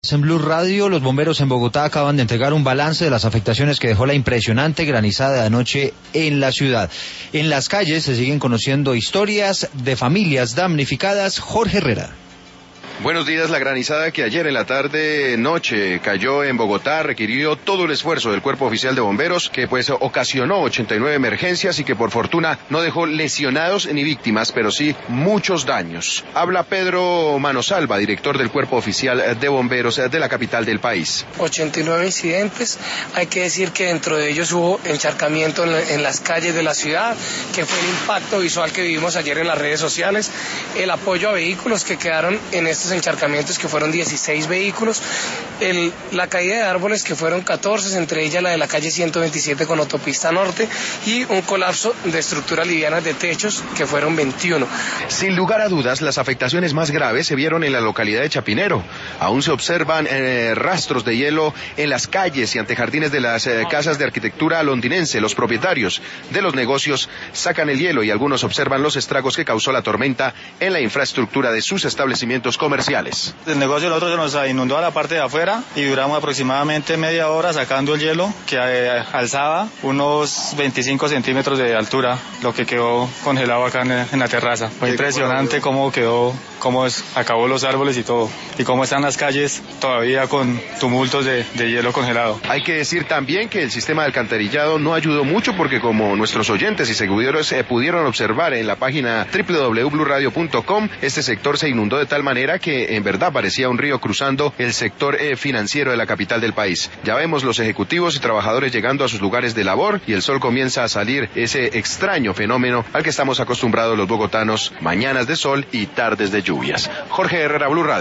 En Blue Radio, los bomberos en Bogotá acaban de entregar un balance de las afectaciones que dejó la impresionante granizada de anoche en la ciudad. En las calles se siguen conociendo historias de familias damnificadas. Jorge Herrera. Buenos días. La granizada que ayer en la tarde-noche cayó en Bogotá requirió todo el esfuerzo del Cuerpo Oficial de Bomberos, que pues ocasionó 89 emergencias y que por fortuna no dejó lesionados ni víctimas, pero sí muchos daños. Habla Pedro Manosalva, director del Cuerpo Oficial de Bomberos de la capital del país. 89 incidentes. Hay que decir que dentro de ellos hubo encharcamiento en las calles de la ciudad, que fue el impacto visual que vivimos ayer en las redes sociales, el apoyo a vehículos que quedaron en estos encharcamientos, que fueron 16 vehículos, la caída de árboles, que fueron 14, entre ellas la de la calle 127 con autopista norte, y un colapso de estructuras livianas de techos, que fueron 21. Sin lugar a dudas, las afectaciones más graves se vieron en la localidad de Chapinero. Aún se observan rastros de hielo en las calles y antejardines de las casas de arquitectura londinense. Los propietarios de los negocios sacan el hielo y algunos observan los estragos que causó la tormenta en la infraestructura de sus establecimientos comerciales. El negocio nosotros se nos inundó a la parte de afuera y duramos aproximadamente media hora sacando el hielo, que alzaba unos 25 centímetros de altura, lo que quedó congelado acá en la terraza. Fue impresionante cómo quedó, acabó los árboles y todo, y cómo están las calles todavía con tumultos de hielo congelado. Hay que decir también que el sistema de alcantarillado no ayudó mucho, porque como nuestros oyentes y seguidores pudieron observar en la página www.bluradio.com, este sector se inundó de tal manera que en verdad parecía un río cruzando el sector financiero de la capital del país. Ya vemos los ejecutivos y trabajadores llegando a sus lugares de labor y el sol comienza a salir, ese extraño fenómeno al que estamos acostumbrados los bogotanos: mañanas de sol y tardes de lluvias. Jorge Herrera, Blue Radio.